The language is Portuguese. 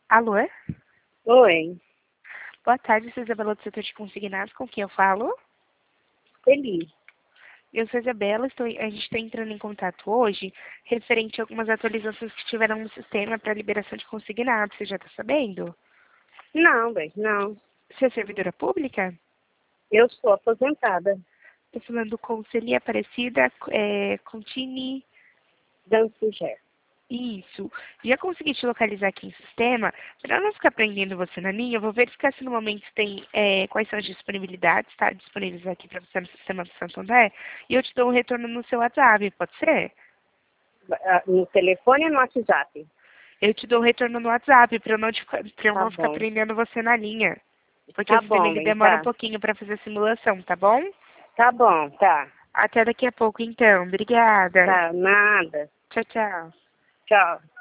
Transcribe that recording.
Alô? Oi, Boa tarde, sou Isabela do setor de consignados, com quem eu falo? feliz. Eu sou Isabela, a gente está entrando em contato hoje referente a algumas atualizações que tiveram no sistema para liberação de consignados, você já está sabendo? Não, bem, não. Você é servidora pública? Eu sou aposentada. Estou falando com Celia Aparecida Contini. Dançuger. Isso. Já consegui te localizar aqui em sistema. Para não ficar prendendo você na linha, eu vou verificar se no momento tem quais são as disponibilidades, tá? Disponíveis aqui para você no sistema do Santander. E eu te dou um retorno no seu WhatsApp, pode ser? No telefone ou no WhatsApp? Eu te dou um retorno no WhatsApp para eu Tá não ficar bom. prendendo você na linha. Porque o Tá sistema bom, ele bem, demora um tá. pouquinho para fazer a simulação, tá bom? Tá bom, tá. Até daqui a pouco então. Obrigada. Tá, nada. Tchau, tchau. Tchau.